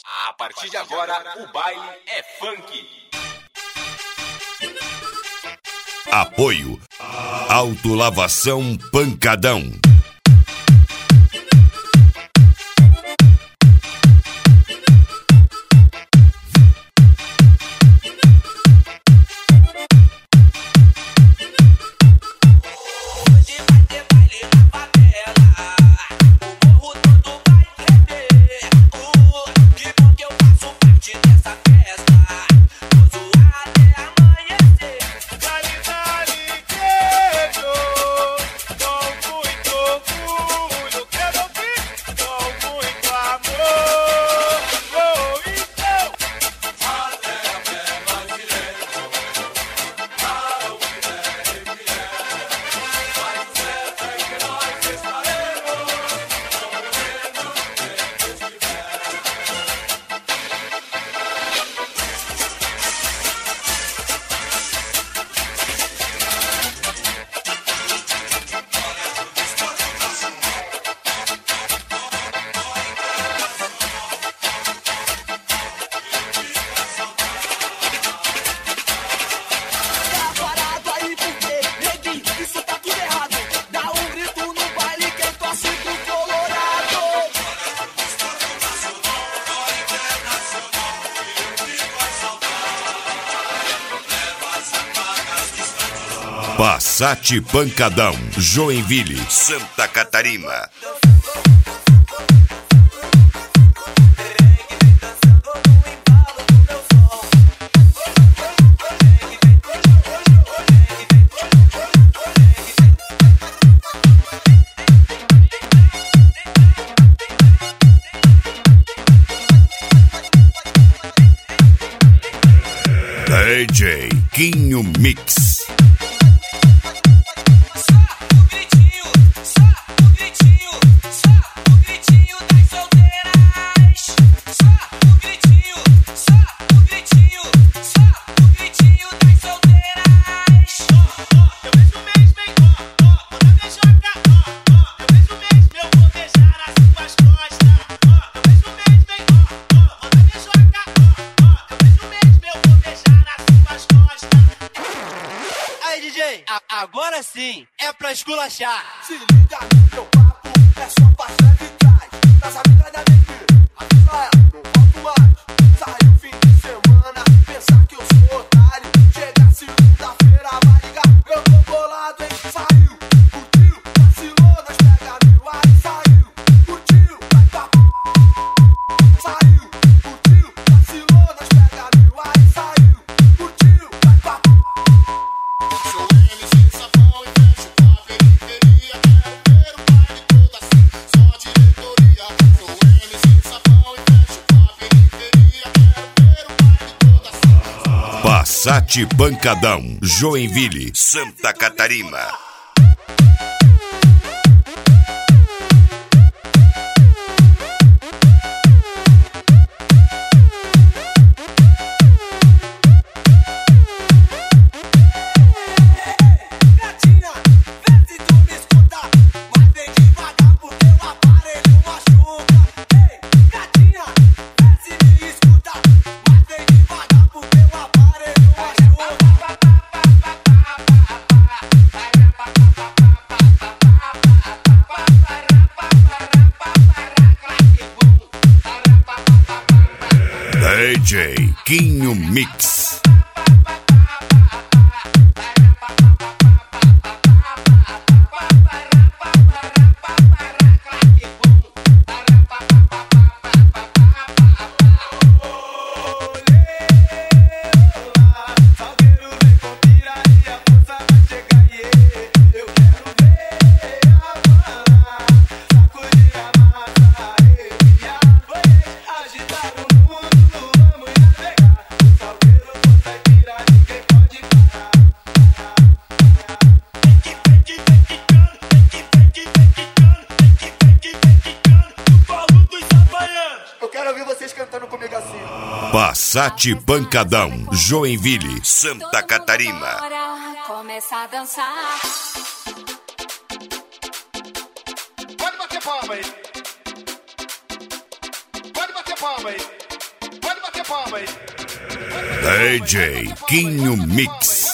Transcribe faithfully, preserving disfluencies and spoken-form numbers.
A partir de agora, o baile é funk. Apoio Autolavação Pancadão. Passat Pancadão, Joinville, Santa Catarina. D J Quinho Mix. Agora sim, é pra esculachar. Se liga no meu papo, é só passar de trás. Das amigas da mentira, avisa ela, não volto mais. Saiu fim de semana, pensar que eu sou otário. Chega segunda-feira, vai ligar, eu tô bolado, hein? Saiu, curtiu, vacilou, nós pega mil. Aí saiu, curtiu, vai pra p***. Saiu, curtiu, vacilou, nós pega mil. Aí saiu, curtiu, vai pra p***. Sou M C Safão e fecho com a periferia. Quero ver o baile todo assim, só diretoria. Sou M C Safão e fecho com a periferia. Quero ver o baile todo assim. Passat Pancadão, Joinville, Santa Catarina. D J Quinho Mix. Passat Pancadão, Joinville, Santa Catarina. Começa a dançar. Pode bater palma aí. Pode bater palma aí. palma aí. D J Quinho Mix.